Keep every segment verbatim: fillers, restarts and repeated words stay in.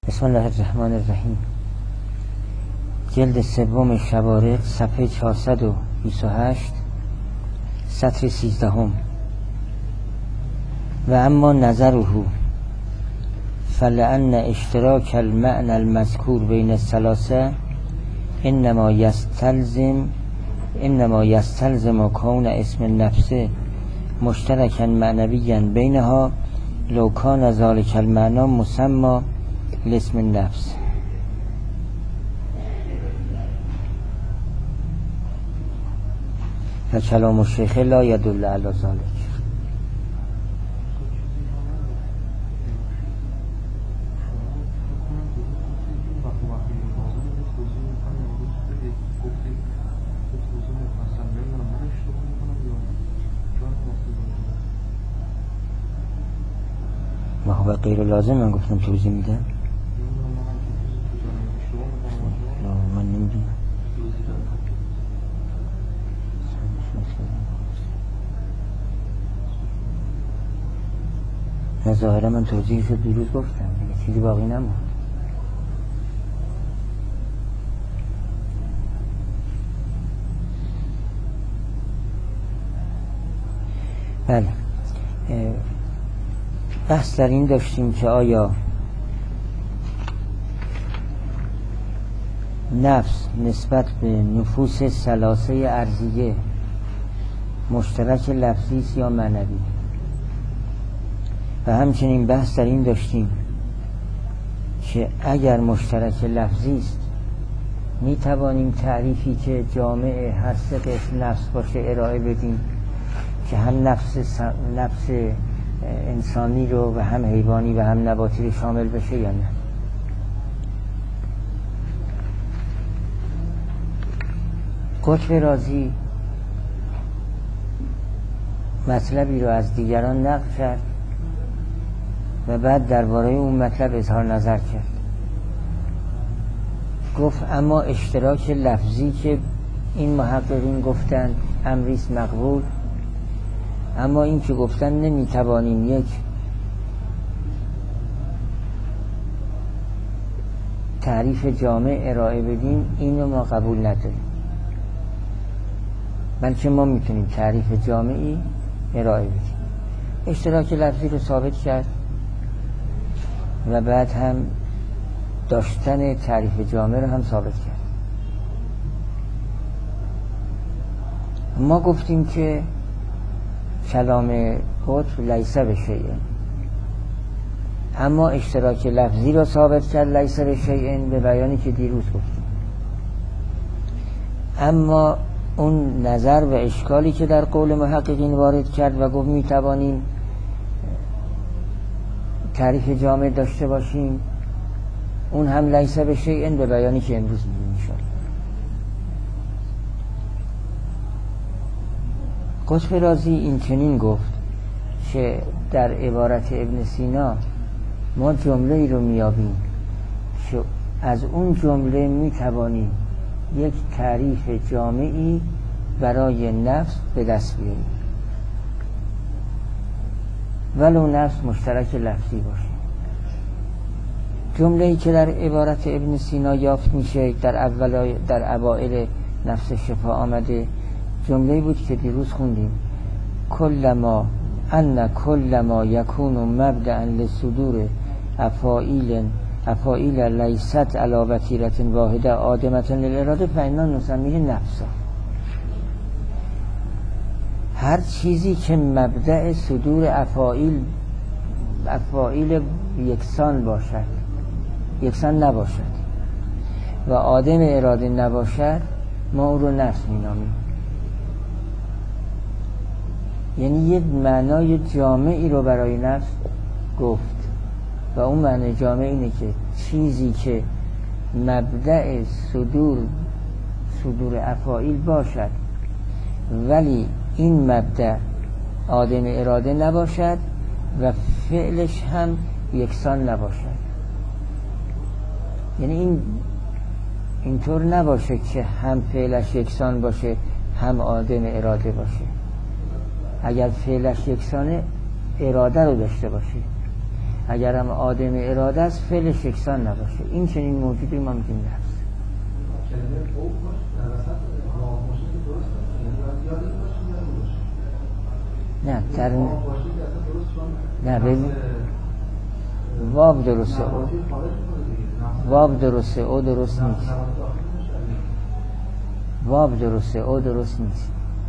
بسم الله الرحمن الرحیم. جلد سوم شوارق، صفحه چهارصد و بیست و هشت، سطر سیزدهم. و اما نظره فلأن اشتراک المعنى المذکور بین الثلاثه انما یستلزم انما یستلزم کون اسم النفس مشترکا معنویا بینها لو کان ذلك المعنى مسمى لاسم النفس. و کلام الشیخ لا یدل علی ذلك. ما غیر لازم من گفتم توضیح میدم. من نمیدونم. نه ظاهرا من توضیحش رو دیروز گفتم دیگه، چیزی باقی نموند. بله، بحث در این داشتیم که آیا نفس نسبت به نفوس ثلاثه ارضیه مشترک لفظی است یا معنوی. و همچنین بحث در این داشتیم که اگر مشترک لفظی است می توانیم تعریفی که جامع هر سه قسم نفس باشه ارائه بدیم که هم نفس نفس انسانی رو و هم حیوانی و هم نباتی رو شامل بشه یا نه. قطب رازی مطلبی رو از دیگران نقل کرد و بعد درباره اون مطلب اظهار نظر کرد. گفت اما اشتراک لفظی که این محققین گفتن امریست مقبول، اما این که گفتن نمیتوانیم یک تعریف جامع ارائه بدیم، اینو ما قبول نداریم، بلکه ما میتونیم تعریف جامعی ارائه بدیم. اشتراک لفظی رو ثابت کرد و بعد هم داشتن تعریف جامع رو هم ثابت کرد. ما گفتیم که کلام قطب لیس بشیء، اما اشتراک لفظی رو ثابت کرد لیس بشیء به بیانی که دیروز گفتیم. اما اون نظر و اشکالی که در قول محققین وارد کرد و گفت میتوانیم تعریف جامع داشته باشیم، اون هم لیس بشیء به بیانی که امروز می‌بینیم شد. قطب رازی این چنین گفت که در عبارت ابن سینا ما جمله ای رو میابیم که از اون جمله میتوانیم یک تعریف جامعی برای نفس به دست بیاریم ولو نفس مشترک لفظی باشه. جمله ای که در عبارت ابن سینا یافت میشه در اول در اوائل نفس شفا آمده، جمله بود که دیروز خوندیم: کلما ان کلما یکون مبدأ لصدور افاعیل افاعیل لیست علی وتیرة واحده آدمة للاراده فإنا نسمیه نفسا. هر چیزی که مبدأ صدور افاعیل افاعیل یکسان باشد یکسان نباشد و آدم اراده نباشد، ما او رو نفس مینامیم. یعنی یک معنای جامعی رو برای نفس گفت و اون معنای جامع اینه که چیزی که مبدأ صدور صدور افاعیل باشد ولی این مبدأ آدم اراده نباشد و فعلش هم یکسان نباشد. یعنی این اینطور نباشه که هم فعلش یکسان باشه هم آدم اراده باشه. اگر فعلش یکسانه اراده رو داشته باشه اگر هم آدم اراده است فعلش یکسان نباشه. این چنین موجودی ما میگیم نفس. نه در نه ببین واب درسته، واب درسته، او درست نیست. واب درسته، او درست نیست.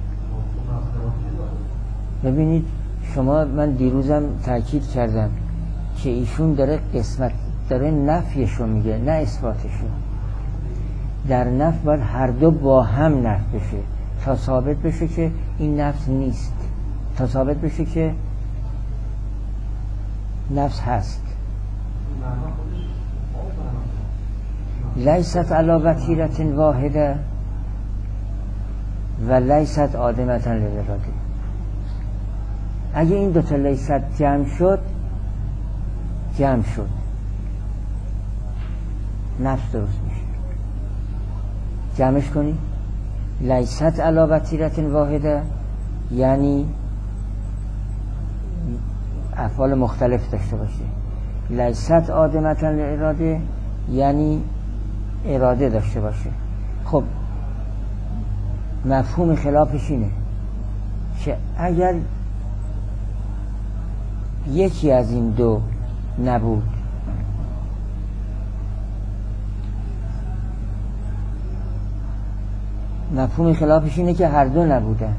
ببینید شما، من دیروزم تاکید کردم که ایشون داره قسمت داره نفیشو میگه نه اثباتشو. در نفی باید هر دو با هم نفی بشه تا ثابت بشه که این نفس نیست، تا ثابت بشه که نفس هست. لیست علی وتیرة واحده و لیست عادمة للاراده. اگه این دوتا لیست جمع شد جمع شد نفس درست میشه. جمعش کنی لیست علی وتیرة واحده یعنی افعال مختلف داشته باشه. لیست عادمة للاراده یعنی اراده داشته باشه. خب مفهوم خلافش اینه که اگر یکی از این دو نبود مفهوم خلافش اینه که هر دو نبودن،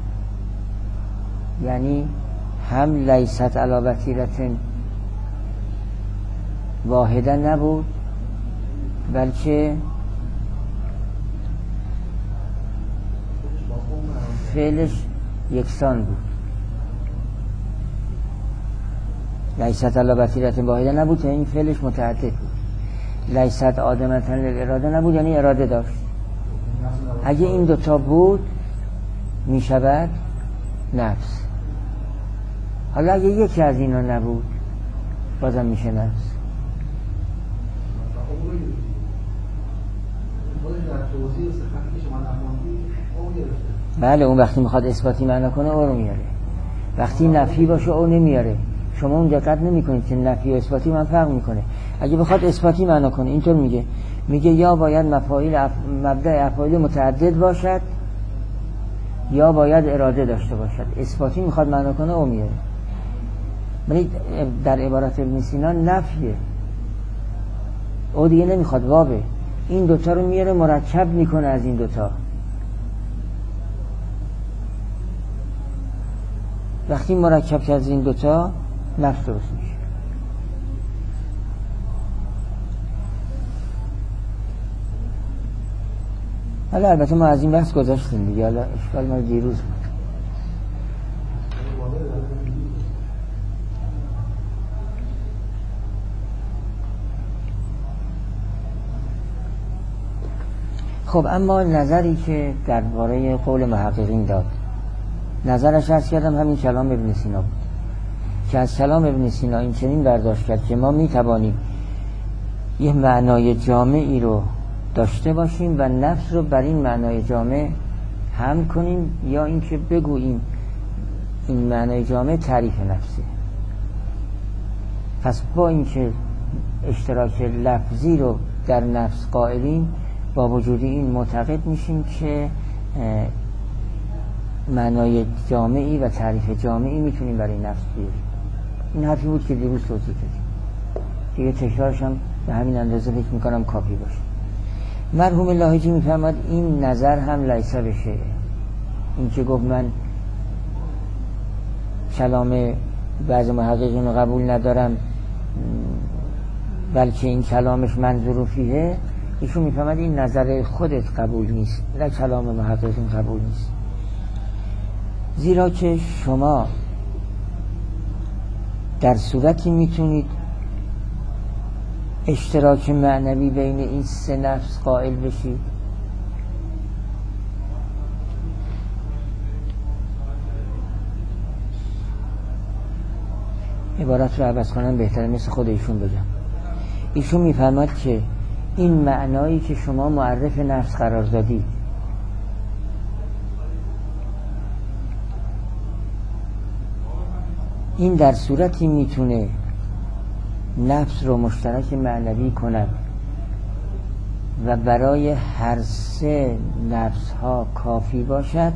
یعنی هم لیست علی وتیرة واحده نبود بلکه فعلش یکسان بود. لیست علی وتیرة واحده نبود یعنی فعلش متعدد بود. لیست عادمة للاراده نبود یعنی اراده داشت. اگه این دوتا بود می شود نفس. حالا اگه یکی از اینا نبود بازم میشه نفس. بله اون وقتی میخواد اثباتی معنا کنه او رو میاره، وقتی نفی باشه او نمیاره. شما اون دقت نمی کنید که نفی و اثباتی من فرق میکنه. اگه بخواد اثباتی معنا کنه اینطور میگه میگه یا باید مفاعیل اف... مبدأ افعال متعدد باشد یا باید اراده داشته باشد. اثباتی میخواد معنا کنه او میاره. ولی در عبارت ابن سینا نفیه، او دیگه نمیخواد، وابه. این دوتا رو میاره مرکب میکنه از این دوتا. وقتی مرکب کرد از این دوتا نفس درست میشه. حالا البته ما از این بحث گذاشتیم دیگه، حالا اشکال ما دیروز بود. خب اما نظری که درباره قول محققین داد، نظرش عرض کردم همین کلام ابن سینا بود که از کلام ابن سینا این چنین برداشت کرد که ما می توانیم یه معنای جامعی رو داشته باشیم و نفس رو بر این معنای جامع هم کنیم، یا اینکه بگوییم این معنای جامع تعریف نفسه. پس با اینکه اشتراک لفظی رو در نفس قائلیم، با وجود این معتقد میشیم که معنای جامعی و تعریف جامعی میتونیم برای نفس بیاریم. این حرفی بود که دیروز توضیح دادیم دیگه، تکرارش هم به همین اندازه فکر میکنم کافی باشه. مرحوم لاهیجی میفرماد این نظر هم لیسه بشه. این که گفت من کلام بعض محققین رو قبول ندارم بلکه این کلامش منظور فیه، ایشون میفهمد این نظر خودت قبول نیست، نه کلام محققین قبول نیست. زیرا که شما در صورتی میتونید اشتراک معنوی بین این سه نفس قائل بشید عبارت رو عوض کنم بهتره، مثل خود ایشون بگم. ایشون میفرماد که این معنایی که شما معرف نفس قرار دادی این در صورتی میتونه نفس رو مشترک معنوی کند و برای هر سه نفس ها کافی باشد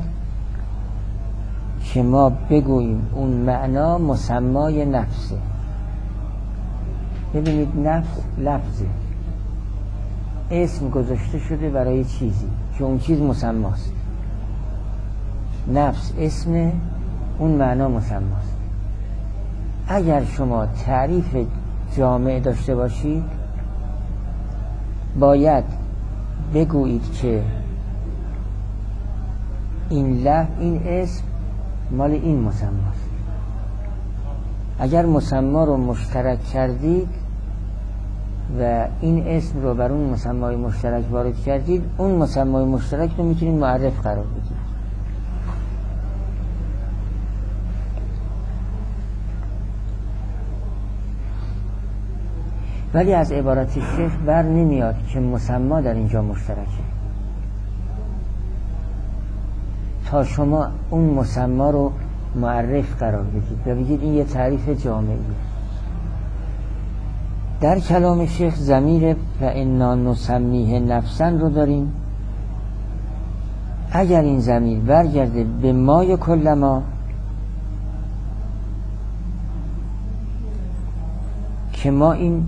که ما بگوییم اون معنا مسمای نفسه. ببینید نفس لفظه، اسم گذاشته شده برای چیزی که اون چیز مسماست. نفس اسم، اون معنا مسماست. اگر شما تعریف جامع داشته باشید باید بگویید که این لفظ، این اسم مال این مسماست. اگر مسما رو مشترک کردید و این اسم رو بر اون مسمای مشترک وارد کردید، اون مسمای مشترک رو میتونید معرف قرار بدید. ولی از عبارت شیخ بر نمیاد که مسما در اینجا مشترکه تا شما اون مسما رو معرف قرار بدید و بگید این یه تعریف جامعی. در کلام شیخ ضمیر فانا نسمیه نفسا رو داریم. اگر این ضمیر برگرده به ما کل ما که ما این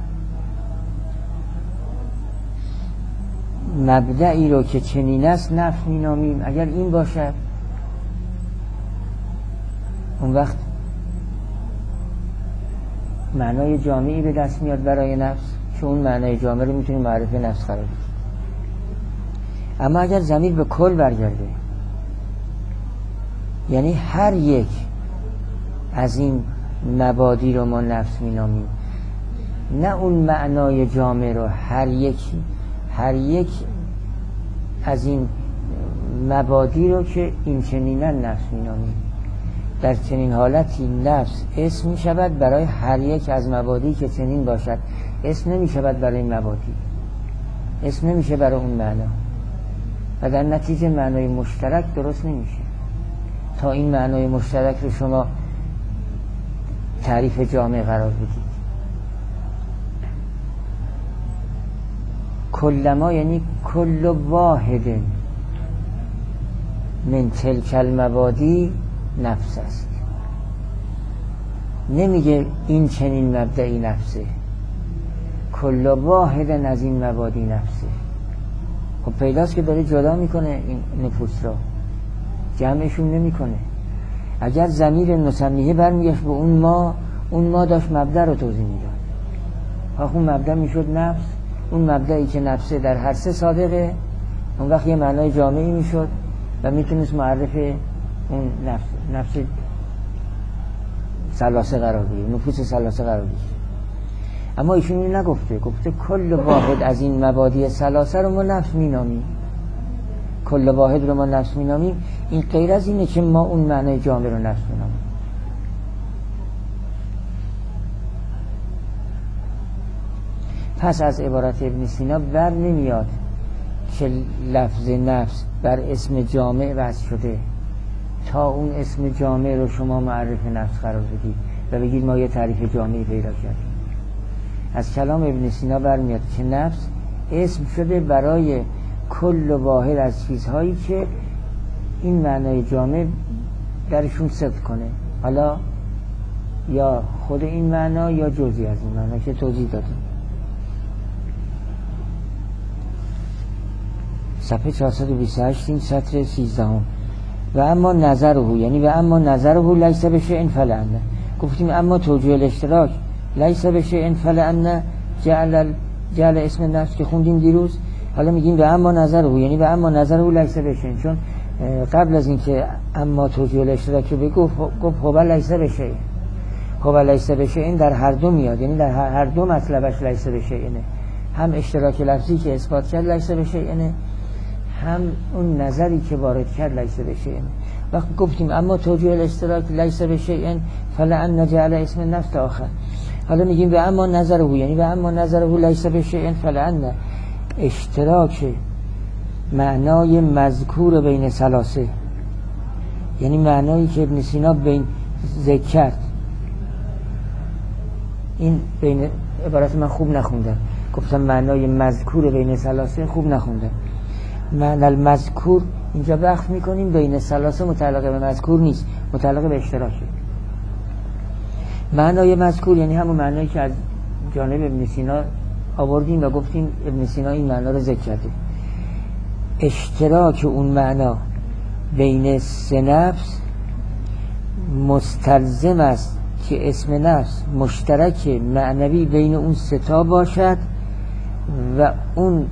مبدعی رو که چنین است نفس می نامیم، اگر این باشد اون وقت معنای جامعی به دست میاد برای نفس که اون معنای جامع رو میتونیم معرف نفس قرار بدیم. اما اگر ضمیر به کل برگرده، یعنی هر یک از این مبادی رو ما نفس می نامیم، نه اون معنای جامع رو هر یک هر یک از این مبادی رو که این چنینن نفس می نامیم. در چنین حالتی نفس اسم می شود برای هر یک از مبادی که چنین باشد. اسم نمی شود برای مبادی، اسم نمیشه برای اون معنا و در نتیجه معنای مشترک درست نمیشه تا این معنای مشترک رو شما تعریف جامع قرار بدید. کلما یعنی کل واحد من تلک المبادی نفس است. نمیگه این چنین مبدعی نفسه، کل واحد از این مبادی نفسه. خب پیداست که داره جدا میکنه این نفوس را، جمعشون نمیکنه. اگر ضمیر نسمیه برمیگشت به اون ما، اون ما داشت مبدع رو توضیح میداد. ها اون مبدع میشد نفس، اون مبدعی که نفسه در هر سه صادقه، اون وقت یه معنای جامعی میشد و میتونست معرف اون نفس نفس ثلاثه قرار بگیره، نفوس ثلاثه قرار بگیره. اما ایشون این نگفته، گفته کل واحد از این مبادی ثلاثه رو ما نفس مینامیم. کل واحد رو ما نفس مینامیم. این غیر از اینه که ما اون معنای جامع رو نفس مینامیم. پس از عبارت ابن سینا بر نمیاد که لفظ نفس بر اسم جامع وضع شده تا اون اسم جامع رو شما معرف نفس قرار بدید و بگید ما یه تعریف جامعی پیدا کردیم. از کلام ابن سینا برمیاد که نفس اسم شده برای کل واحد از چیزهایی که این معنای جامع درشون صدق کنه، حالا یا خود این معنا یا جزئی از این معنا که توضیح دادیم. صفحه چهارصد و بیست و هشت این سطر سیزده هم. و اما نظره، یعنی و اما نظره لیس بشیء فلعنه. گفتیم اما توجیه الاشتراک لیس بشیء فلعنه جعل جعل اسم نفس که خوندیم دیروز. حالا میگیم و اما نظره، یعنی و اما نظره لیس بشیء، چون قبل از اینکه اما توجیه الاشتراک رو بگو گفت هو لیس بشیء. هو لیس بشیء در هر دو میاد، یعنی در هر دو مطلبش لیس بشیء، هم اشتراک لفظی که اثبات کرد لیس بشیء، هم اون نظری که وارد کرد لیس بشیء. وقت گفتیم اما توجیه الاشتراک لیس بشیء فلعن نجعل اسم نفس تا آخر. حالا میگیم و اما نظره، یعنی و اما نظره لیس بشیء فلعن اشتراک معنای مذکور بین ثلاثه، یعنی معنایی که ابن سینا بین ذکر کرد این بین عبارت من خوب نخوندم، گفتم معنای مذکور بین ثلاثه خوب نخوندم. معنی المذکور اینجا وقف میکنیم بین ثلاثه متعلق به مذکور نیست، متعلق به اشتراکه. معنای مذکور یعنی همون معنایی که از جانب ابن سینا آوردیم و گفتیم ابن سینا این معنا رو ذکر کرده. اشتراک اون معنا بین سه نفس مستلزم است که اسم نفس مشترک معنوی بین اون سه تا باشد و اون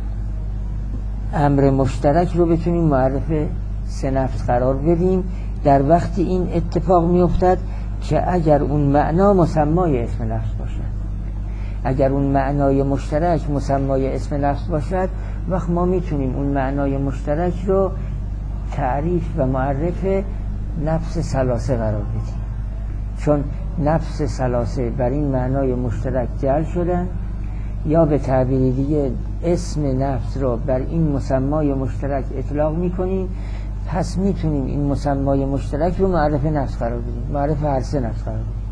امر مشترک رو بتونیم معرف سه نفس قرار بدیم در وقتی این اتفاق میافتد که اگر اون معنا مسمای اسم نفس باشد. اگر اون معنای مشترک مسمای اسم نفس باشد، وقت ما میتونیم اون معنای مشترک رو تعریف و معرف نفس ثلاثه قرار بدیم، چون نفس ثلاثه بر این معنای مشترک جعل شدن، یا به تعبیر دیگه اسم نفس رو بر این مسمای مشترک اطلاق میکنیم. پس میتونیم این مسمای مشترک رو معرف نفس قرار بدیم، معرف هر سه نفس قرار بدیم.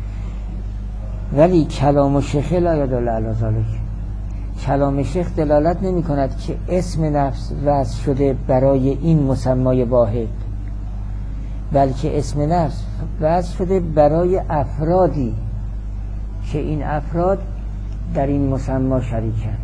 ولی کلام شیخ لا یدل علی ذلک، کلام شیخ دلالت نمی کند که اسم نفس وضع شده برای این مسمای واحد، بلکه اسم نفس وضع شده برای افرادی که این افراد در این مسما شریکن.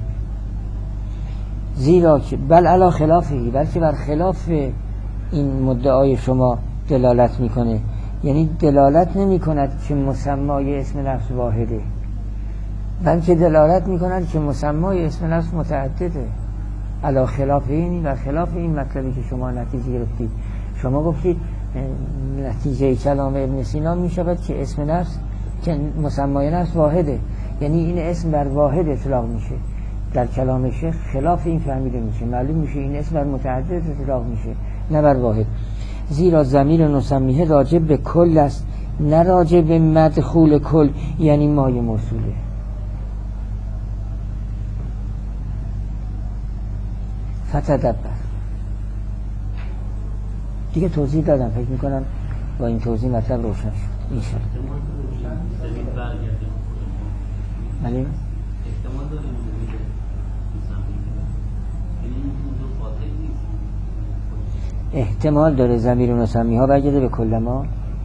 زیرا که بل علی خلافه، بلکه بر خلاف این مدعای شما دلالت میکنه، یعنی دلالت نمی کند که مسمای اسم نفس واحده، بلکه دلالت می کند که مسمای اسم نفس متعدده. علی خلاف این و خلاف این مطلبی که شما نتیجه گرفتید. شما گفتید نتیجه کلام ابن سینا می شود که اسم نفس، که مسمای نفس واحده، یعنی این اسم بر واحد اطلاق میشه. در کلام شیخ خلاف این فهمیده میشه، معلوم میشه این اسم بر متعدد اطلاق میشه نه بر واحد. زیرا ضمیر نسمیه راجع به کل است، نه راجع به مدخول کل، یعنی مای موصوله. فتدبر دیگه توضیح دادم، فکر میکنم با این توضیح مطلب روشن شد اینشاءالله. بله احتمال داره ضمیر نسمی ها برگرده به کل ما.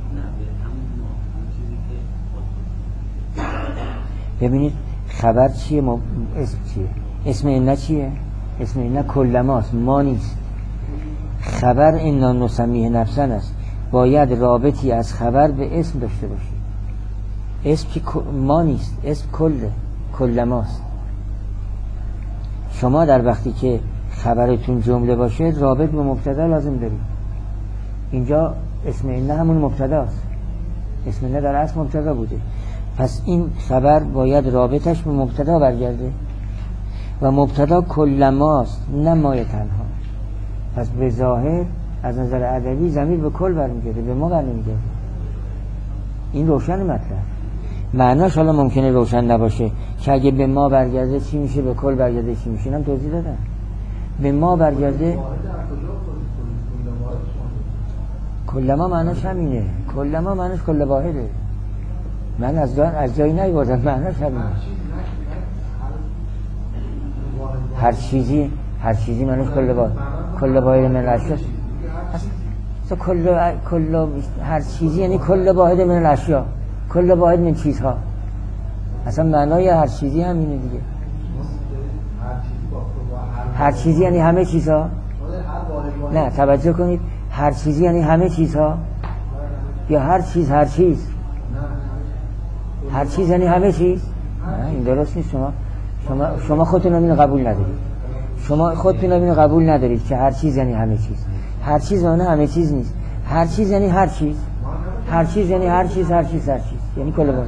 ببینید خبر چیه، ما اسم چیه، اسم اینا چیه، اسم اینا کل ماست، ما نیست. خبر اینا نسمیه نفسن است، باید رابطی از خبر به اسم داشته باشه. اسم که ما نیست، اسم کله، کل ماست. شما در وقتی که خبرتون جمله باشه رابط به مبتدا لازم دارید. اینجا اسم این همون مبتداست، اسم این در اصل مبتدا بوده، پس این خبر باید رابطش به مبتدا برگرده و مبتدا کل ماست نه مای تنها. پس به ظاهر از نظر ادبی ضمیر به کل برمیگرده، به ما برنمیگرده. این روشن مطلب. معناش حالا ممکنه روشن نباشه که اگه به ما برگرده چی میشه، به کل برگرده چی میشه. اینم توضیح دادم. به ما برگرده کل ما معناش همینه، کل ما معناش کل واحده. من از جای از جایی نیوردم، معناش همینه. هر چیزی هر چیزی معناش کل واحد، کل واحد من الاشیا. اصلا کل کل هر چیزی یعنی کل واحد من الاشیا، کل واحد من چیزها. اصلا معنای هر چیزی همینه دیگه. هر چیزی یعنی همه چیزها. نه توجه کنید، هر چیزی یعنی همه چیزها یا هر چیز هر چیز. هر چیز یعنی همه چیز. نه این درست نیست. شما شما شما خودتون اینو قبول ندارید. شما خودتون اینو قبول ندارید که هر چیز یعنی همه چیز. هر چیز یعنی همه چیز نیست. هر چیز یعنی هر چیز. هر چیز یعنی هر چیز هر چیز هر چیز یعنی کل واحد.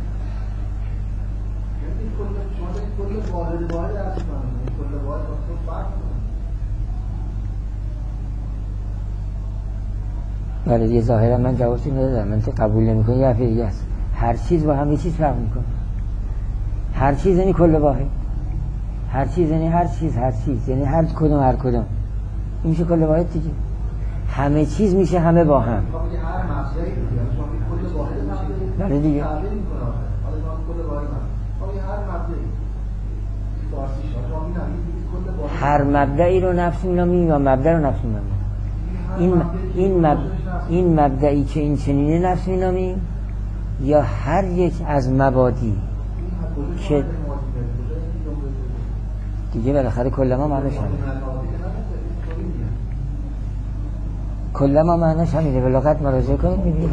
بله یه ظاهرا من جوابی ندادم، من که قبول نمی‌کنم یه حرف دیگه است. هر چیز با همه چیز فرق می‌کنه. هر چیز یعنی کل واحد، هر چیز یعنی هر چیز هر چیز یعنی هر کدوم هر کدوم، این میشه کل واحد دیگه. همه چیز میشه همه با هم. بله دیگه. هر مبدعی رو نفس مینامیم یا مبدع رو نفس مینامیم. این این مب... این مبدعی که این چنینه نفس مینامیم یا هر یک از مبادی که دیگه بالاخره کلما معناش همینه. کلما معناش همینه. به لغت مراجعه کنید می‌بینید.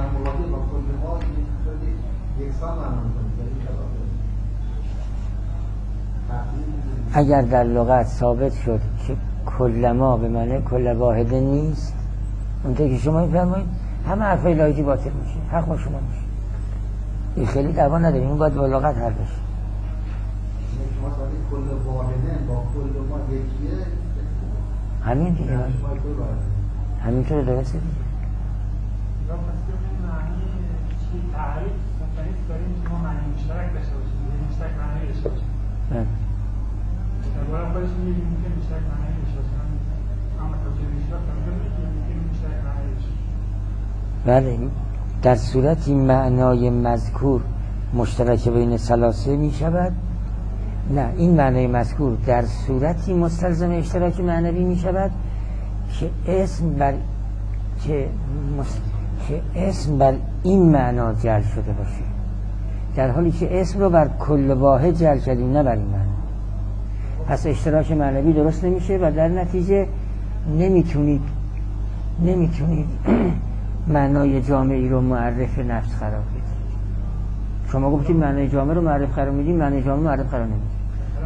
اگر در لغت ثابت شد که کلما به معنی کل واحد نیست، اونطور که شما می‌فرمایید همه حرفای لایجی باطل میشه، حق با شما میشه. این خیلی دعوا نداریم، این باید با لغت حل بشه. شما وقتی کل واحده با کل ما یکیه، همین دیگه، همینطور درسته دیگه. یا پس ببینیم معنی چی تعریف مختلف داریم که ما معنی مشترک داشته باشیم، یه مشترک معنی داشته باشیم. بله. در واقع خودش میگیم ممکن مشترک معنی داشته باشیم، اما توجیه مشترک نمی‌کنیم ممکن مشترک معنی داشته باشیم. بله، در صورتی معنای مذکور مشترک بین ثلاثه می شود. نه، این معنای مذکور در صورتی مستلزم اشتراک معنوی می شود که اسم بر که, مست... که اسم بر این معنا جعل شده باشه، در حالی که اسم رو بر کل واحد جعل کردیم نه بر این معنا. پس اشتراک معنوی درست نمیشه و در نتیجه نمیتونید نمیتونید معنای جامعی رو معرف نفس قرار بدید. شما گفتید معنای جامع رو معرف قرار میدید، معنای جامع معرف قرار نمیدید.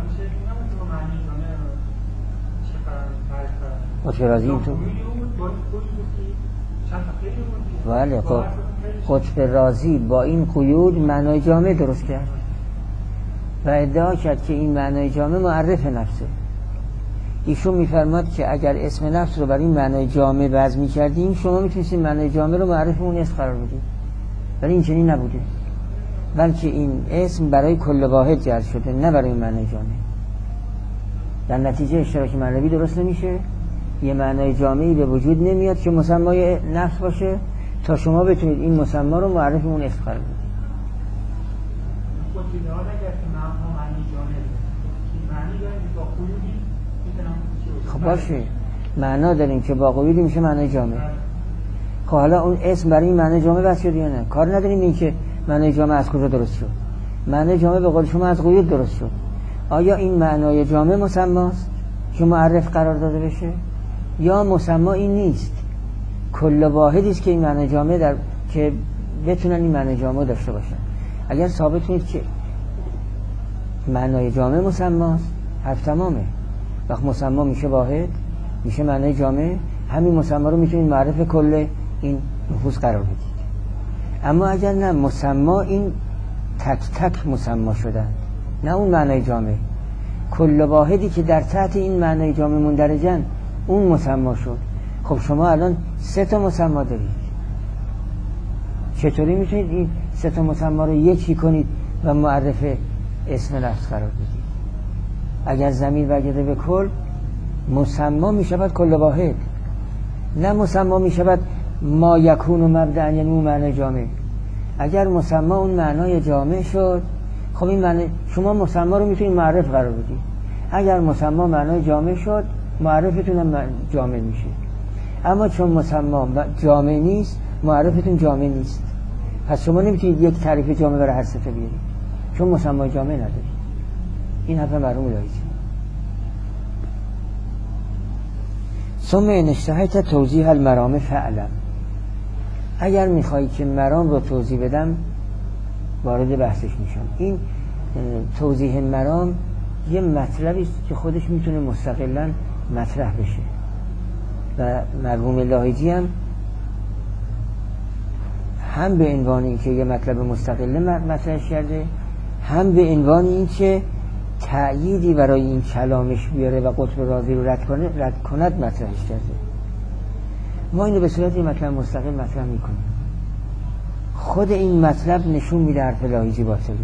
قطب رازی اینطور بله، قطب رازی با این قیود معنای جامع درست کرد و ادعا کرد که این معنای جامع معرف نفسه. ایشون میفرماد که اگر اسم نفس رو بر این معنای جامع وضع می‌کردیم شما میتونستید معنای جامع رو معرف اون اسم قرار بدید، ولی این چنین نبوده، بلکه این اسم برای کل واحد جعل شده نه برای معنای جامع. در نتیجه اشتراک معنوی درست نمیشه، یه معنای جامعی به وجود نمیاد که مسمای نفس باشه تا شما بتونید این مسما رو معرف اون اسم قرار بدید. خب باشه، معنا داریم که با قیودی میشه معنای جامع. خب حالا اون اسم برای این معنای جامع بس شد یا نه؟ کار نداریم این که معنای جامع از کجا درست شد. معنای جامع به قول شما از قیود درست شد. آیا این معنای جامع مسماست که معرف قرار داده بشه یا مسما این نیست، کل واحدی است که این معنای جامع در که بتونن این معنای جامع داشته باشن؟ اگر ثابت کنید که معنای جامع مسماست، حرف تمامه. وقت مسما میشه واحد، میشه معنای جامع، همین مسما رو میتونید معرف کل این نفوس قرار بدید. اما اگر نه، مسما این تک تک مسما شدن، نه اون معنای جامع، کل واحدی که در تحت این معنای جامع مندرجن اون مسما شد. خب شما الان سه تا مسما دارید، چطوری میتونید این سه تا مسما رو یکی کنید و معرف اسم نفس قرار بدید؟ اگر ضمیر برگرده به کل، مسما میشود کل واحد، نه مسما میشود ما یکون و مبدأ، یعنی اون معنای جامع. اگر مسما اون معنای جامع شد، خب این معنی شما مسما رو میتونید معرف قرار بدید. اگر مسما معنای جامع شد، معرفتون هم جامع میشه. اما چون مسما جامع نیست، معرفتون جامع نیست. پس شما نمیتونید یک تعریف جامع برای هر صفت بیارید، چون مسما جامع ندارید. این حرف معلومه لایجی. ثم ان اشتهیت توضیح المرام فعلم. اگر میخوایی که مرام رو توضیح بدم وارد بحثش میشم. این توضیح مرام یه مطلبی است که خودش میتونه مستقلاً مطرح بشه و مرحوم لاهیجی هم هم به عنوان این که یه مطلب مستقله مطرح کرده، هم به عنوان این که تأییدی برای این کلامش بیاره و قطب رازی رو رد کنه رد کند مطرحش کرده. ما اینو به صورت یه مطلب مستقل مطرح میکنیم. خود این مطلب نشون میده حرف لاهیجی باطله.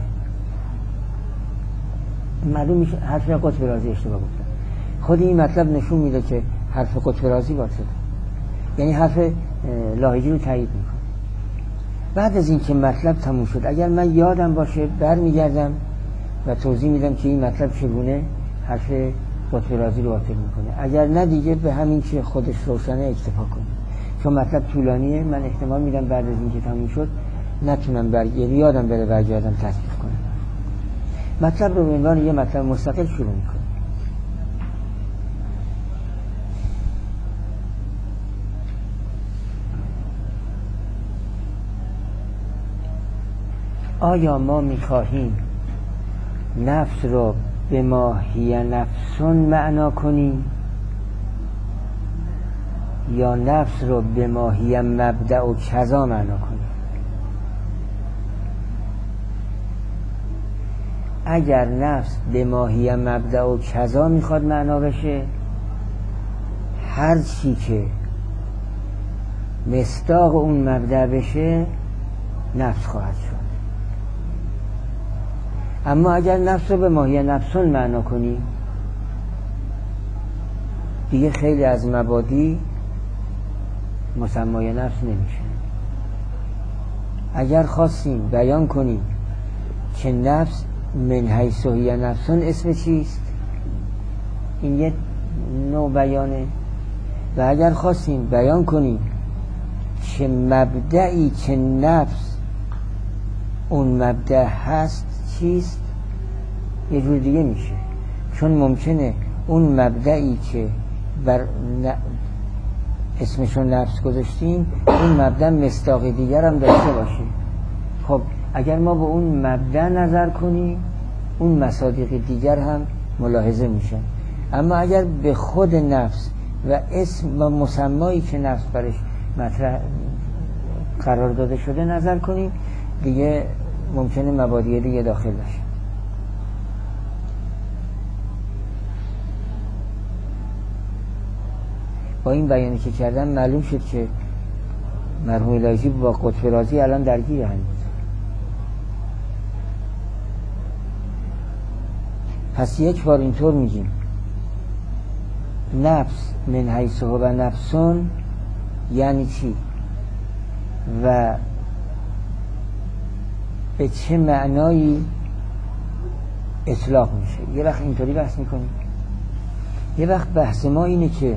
معلوم میشه حرف قطب رازی اشتباه گفتن. خود این مطلب نشون میده که حرف قطب رازی باطله، یعنی حرف لاهیجی رو تایید میکنه. بعد از این که مطلب تموم شد اگر من یادم باشه برمیگردم و توضیح میدم که این مطلب چگونه حرف قطب رازی رو باطل میکنه. اگر نه دیگه به همین که خودش روشنه اکتفا کنه، چون مطلب طولانیه. من احتمال میدم بعد از این که تموم شد نتونم بر... یادم بره برگردم تصدیق کنم. مطلب رو به عنوان یه مطلب مستقل شروع میکنه. آیا ما میخواهیم نفس رو به ما هی نفسون معنا کنیم یا نفس رو به ما هی مبدأ و کذا معنا کنیم؟ اگر نفس به ما هی مبدأ و کذا میخواد معنا بشه، هر چی که مصداق اون مبدأ بشه نفس خواهد شد. اما اگر نفس رو به ماهی نفسون معنا کنی، دیگه خیلی از مبادی مسمای نفس نمیشه. اگر خواستیم بیان کنیم که نفس من حیث هی نفسون اسم چیست، این یه نوع بیانه. و اگر خواستیم بیان کنیم که مبدعی که نفس اون مبدع هست چیست، یه جور دیگه میشه. چون ممکنه اون مبدعی که بر ن... اسمشون نفس گذاشتیم اون مبدع مصداق دیگر هم داشته باشه. خب اگر ما به اون مبدع نظر کنیم اون مصادیق دیگر هم ملاحظه میشن. اما اگر به خود نفس و اسم و مسمایی که نفس برش مطرح قرار داده شده نظر کنیم، دیگه ممکنه مبادی دیگه داخل بشه. با این بیانی که کردم معلوم شد که مرحوم الهی با قطب رازی الان درگیر هنوز. پس یک بار اینطور میگیم نفس من حیث هو نفسون یعنی چی و به چه معنایی اطلاق میشه. یه وقت اینطوری بحث میکنیم، یه وقت بحث ما اینه که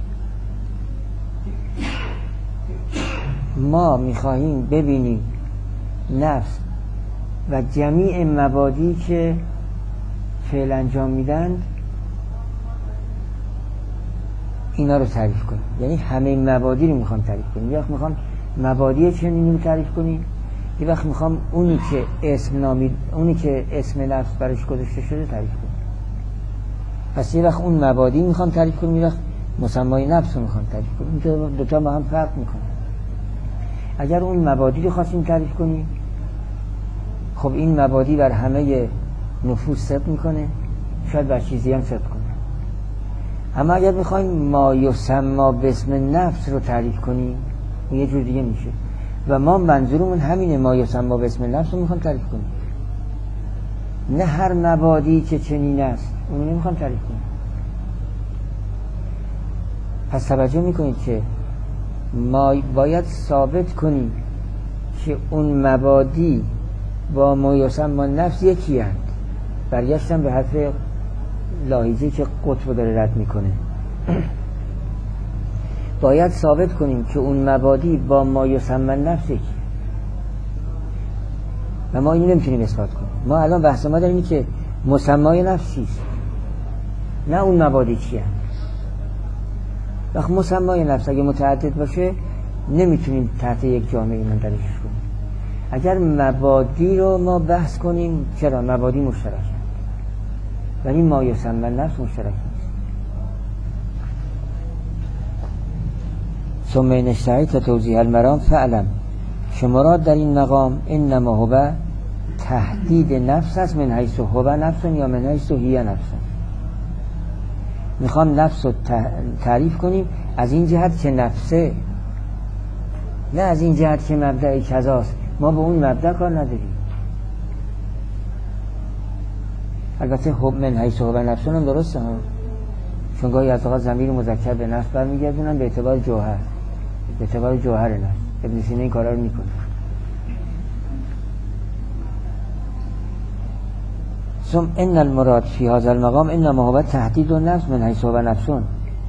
ما میخواهیم ببینیم نفس و جمیع مبادی که فعل انجام میدن اینا رو تعریف کنیم. یعنی همه مبادی رو میخوام تعریف کنیم. یه وقت میخوام مبادی چنینی رو تعریف کنیم، یه وقت میخوام اونی که اسم نامید اونی که اسم نفس برش گذاشته شده تعریف کنیم. پس یه وقت اون مبادی میخوام تعریف کنیم، یه وقت مسمای نفس رو میخوام تعریف کنیم. این دوتا با هم فرق میکنه. اگر اون مبادی رو خواستیم تعریف کنیم، خب این مبادی بر همه نفوس ثبت میکنه، شاید بر چیزی هم ثبت کنه. اما اگر میخوایم ما یسمى باسم نفس رو تعریف کنیم اون یه جور دیگه میشه. و ما منظورمون همینه، ما یسمى باسم نفس رو میخوام تعریف کنیم، نه هر مبادی که چنین است اون نمیخوام تعریف کنیم. پس توجه میکنید که ما باید ثابت کنیم که اون مبادی با ما یسمى نفس یکی هست. برگشتم به حرف لاحیزی که قطب داره رد میکنه. باید ثابت کنیم که اون مبادی با ما یسمى نفس یکی و ما اینو نمیتونیم اثبات کنیم. ما الان بحث ما داریم که مسمای نفس چیست، نه اون مبادی چیه. وقت مسمای نفس اگه متعدد باشه نمیتونیم تحت یک جامعه مندرجش کنیم. اگر مبادی رو ما بحث کنیم، چرا مبادی مشترک هست ولی ما یسمى نفس مشترک نیست. ثم ان اشتهیت توضیح المرام فعلم که مراد در این مقام انما هو تهدید نفس است، من حیث هو نفس یا من حیث هی نفس. میخوام نفس رو تعریف کنیم از این جهت که نفسه، نه از این جهت که مبدأ کذاست. ما به اون مبدأ کار نداریم. البته حب من حیث هو نفسون هم درسته ها، چون گاهی از اوقات ضمیر مذکر به نفس برمیگردونن به اعتبار جوهر، به اعتبار جوهر نفس. ابن سینا این کارا رو میکنه. ثم ان المراد فی هذا المقام انما هو تهدید النفس من حیث هو نفسون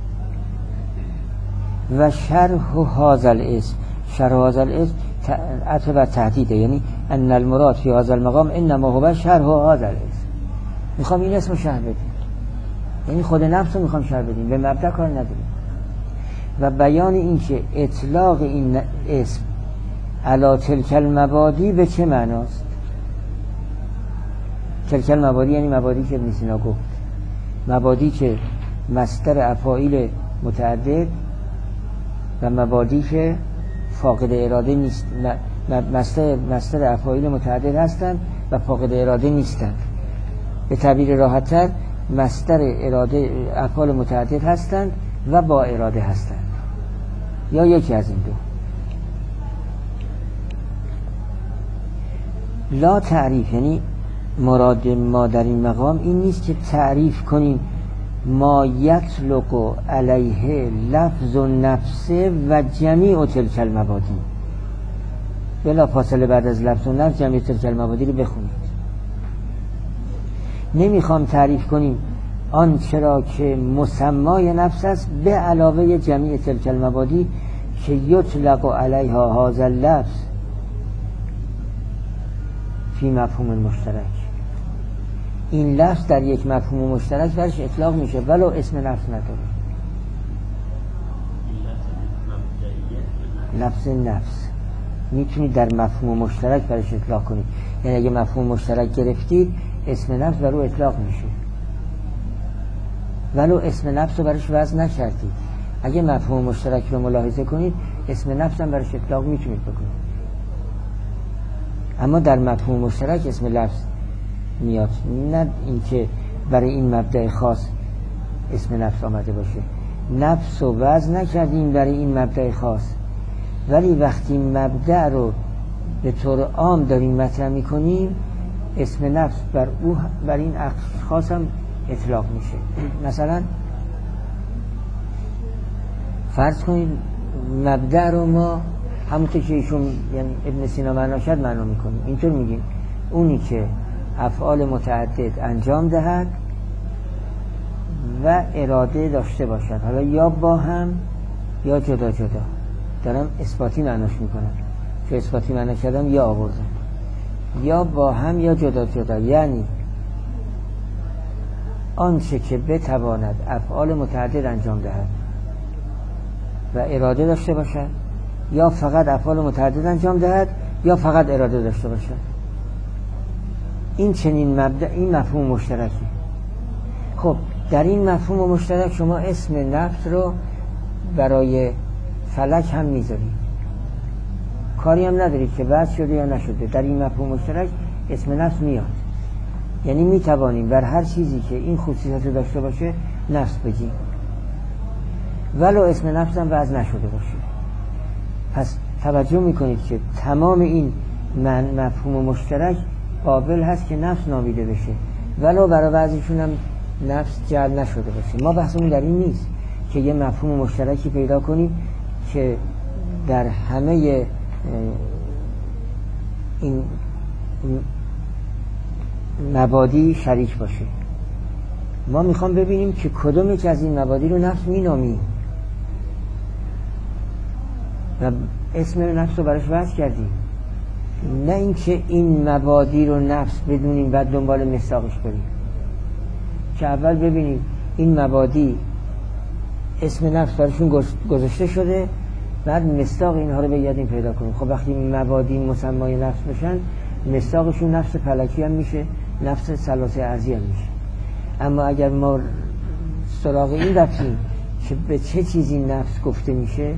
و شرح هذا الاسم شرح هذا الاسم عطف بر تهدیده، یعنی ان المراد فی هذا المقام انما هو شرح هذا الاسم. میخوام این اسم رو شرح بدیم، یعنی خود نفس رو میخوام شرح بدیم، به مبدا کار نداریم. و بیان این که اطلاق این اسم علی تلک المبادی به چه معناست؟ تلک المبادی یعنی مبادی که ابن سینا گفت، مبادی که مصدر افاعیل متعدد و مبادی که فاقد اراده نیست، مصدر مصدر افاعیل متعدد هستند و فاقد اراده نیستند. به تعبیر راحت‌تر مصدر اراده افعال متعدد هستند و با اراده هستند، یا یکی از این دو. لا تعریف، یعنی مراد ما در این مقام این نیست که تعریف کنیم ما یطلق علیه لفظ و نفس و جمیع تلک المبادی. بلا فاصله بعد از لفظ و نفس جمیع تلک المبادی رو بخونید. نمیخوام تعریف کنیم آن چرا که مسمای نفس است به علاوه جمیع تلک المبادی که یطلق علیها هذا اللفظ فی مفهوم مشترک. این لفظ در یک مفهوم مشترک برش اطلاق میشه ولو اسم نفس نداره. لفظ نفس میتونید در مفهوم مشترک برش اطلاق کنید، یعنی اگه مفهوم مشترک گرفتید اسم نفس بر او اطلاق میشه ولو اسم نفس رو برش وضع نکردید. اگه مفهوم مشترک رو ملاحظه کنید اسم نفس هم برش اطلاق میتونید بکنید، اما در مفهوم مشترک اسم لفظ میاد، نه اینکه برای این مبدأ خاص اسم نفس آمده باشه. نفس رو وضع نکردیم برای این مبدأ خاص، ولی وقتی مبدأ رو به طور عام داریم مطرح میکنیم اسم نفس بر او بر این اشخاص هم اطلاق میشه. مثلا فرض کنید مبدأ رو ما همونطور که ایشون یعنی ابن سینا معنا شد معنا میکنیم، اینطور میگیم اونی که افعال متعدد انجام دهد و اراده داشته باشد، حالا یا با هم یا جدا جدا. دارم اثباتی معناش میکنم، که اثباتی معنا کردم یا آوردم، یا با هم یا جدا جدا، یعنی آنچه که بتواند افعال متعدد انجام دهد و اراده داشته باشد، یا فقط افعال متعدد انجام دهد یا فقط اراده داشته باشد. این چنین مبدأ، این مفهوم مشترکی. خب در این مفهوم مشترک شما اسم نفس رو برای فلک هم میذارید، کاری هم ندارید که وضع شده یا نشده. در این مفهوم مشترک اسم نفس میاد، یعنی میتوانیم بر هر چیزی که این خصوصیت رو داشته باشه نفس بگیم ولو اسم نفس هم وضع نشده باشه. پس توجه میکنید که تمام این مفهوم مشترک قابل هست که نفس نامیده بشه ولو برای بعضیشون هم نفس جعل نشده باشه. ما بحثمون در این نیست که یه مفهوم مشترکی پیدا کنیم که در همه این مبادی شریک باشه. ما میخوام ببینیم که کدوم یک از این مبادی رو نفس مینامیم و اسم نفس رو براش وضع کردیم، نه اینکه این مبادی رو نفس بدونیم بعد دنبال مصداقش بریم. که اول ببینیم این مبادی اسم نفس براشون گذاشته شده، بعد مصداق اینها رو بگردیم پیدا کنیم. خب وقتی مبادی مسمای نفس بشن مصداقشون نفس فلکی هم میشه، نفس ثلاثه ارضی هم میشه. اما اگر ما سراغ این رفتیم که به چه چیزی نفس گفته میشه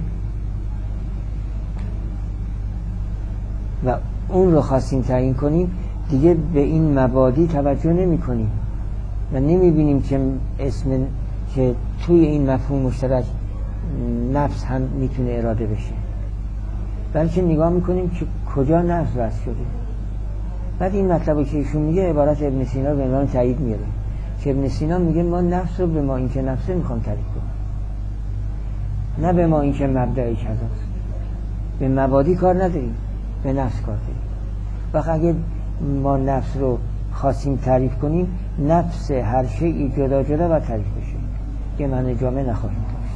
و اون رو خواستیم تعیین کنیم، دیگه به این مبادی توجه نمی کنیم و نمی بینیم که اسم که توی این مفهوم مشترک نفس هم میتونه اراده بشه، بلکه نگاه میکنیم که کجا نفس وضع شده. بعد این مطلبی که ایشون میگه عبارت ابن سینا رو به عنوان تایید میاره که ابن سینا میگه ما نفس رو به ما این که نفسه میخوام تعریف کنیم، نه به ما این که مبدأی کذاست. به مبادی کار نداریم، به نفس کار داریم. وقت اگه ما نفس رو خواستیم تعریف کنیم نفس هر شیئی جدا جدا و تعریف بشه، یه معنی جامع نخواهیم داشت.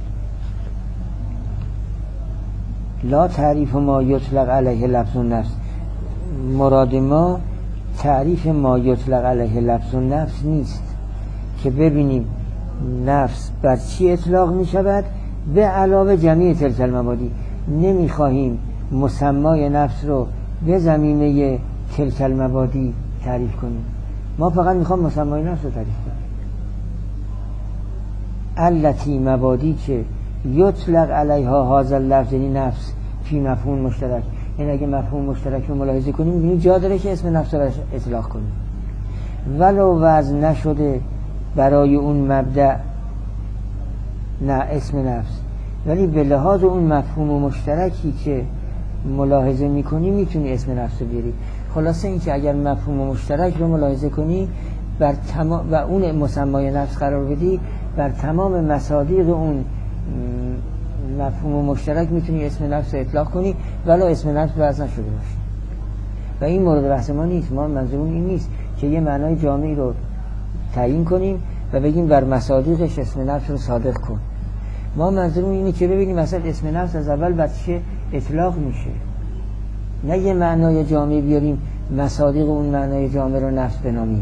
لا تعریف ما یطلق علیه لفظ النفس، مراد ما تعریف ما یطلق علیه لفظ النفس نیست که ببینیم نفس بر چی اطلاق می شود به علاوه جمیع تلک المبادی. نمی خواهیم مسمای نفس رو به زمینه تلک المبادی تعریف کنیم، ما فقط می خواهیم مسمای نفس رو تعریف کنیم. التی مبادی که یطلق علیها هذا اللفظ، یعنی نفس فی مفهوم مشترک، یعنی اگه مفهوم مشترک رو ملاحظه کنیم می‌بینیم جا داره که اسم نفس رو اطلاق کنیم، ولو وضع نشده برای اون مبدأ نه اسم نفس، ولی به لحاظ اون مفهوم مشترکی که ملاحظه می‌کنی میتونی اسم نفس رو بیاری. خلاصه این که اگر مفهوم مشترک رو ملاحظه کنی بر تمام و اون مسمای نفس قرار بدی، بر تمام مصادیق اون مفهوم مشترک میتونی اسم نفس رو اطلاق کنی ولی اسم نفس وضع نشده باشه. و این مورد بحث ما نیست. ما منظورمون این نیست که یه معنای جامعی رو تعیین کنیم و بگیم بر مصادیقش اسم نفس رو صادق کن. ما منظورمون اینه که ببینیم مثلا اسم نفس از اول بر چه اطلاق میشه، نه یه معنای جامعی بیاریم مصادیق اون معنای جامع رو نفس بنامیم،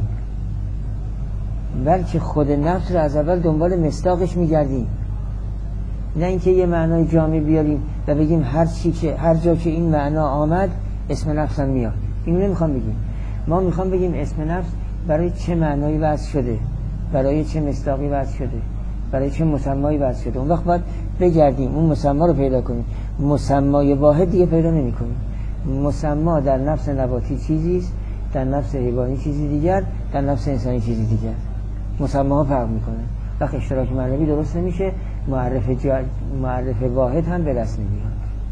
بلکه خود نفس رو از اول دنبال مصداقش میگردیم، نه اینکه یه معنای جامع بیاریم و بگیم هر چی که هر جا که این معنا آمد اسم نفس هم میاد. اینو نمیخوام بگیم. ما میخوام بگیم اسم نفس برای چه معنایی وضع شده، برای چه مصداقی وضع شده، برای چه مسمایی وضع شده. اون وقت باید بگردیم اون مسما رو پیدا کنیم. مسمای واحد دیگه پیدا نمی‌کنیم. مسما در نفس نباتی چیزی است، در نفس حیوانی چیزی دیگر، در نفس انسانی چیزی دیگر. مسماها فرق میکنه. وقت اشتراک معنوی درست نمیشه، معرف جا... معرف واحد هم به دست نمیاد.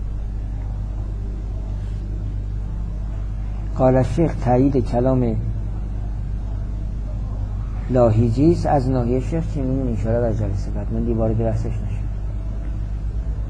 قال الشیخ تایید کلام لاهیجی است از ناحیه شیخ، چه می‌دونی ان شاء الله در جلسه بعد من دیوار درسش نشه.